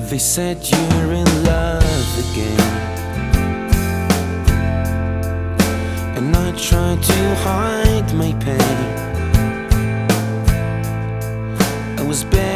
They said you're in love again, and I tried to hide my pain. I was begging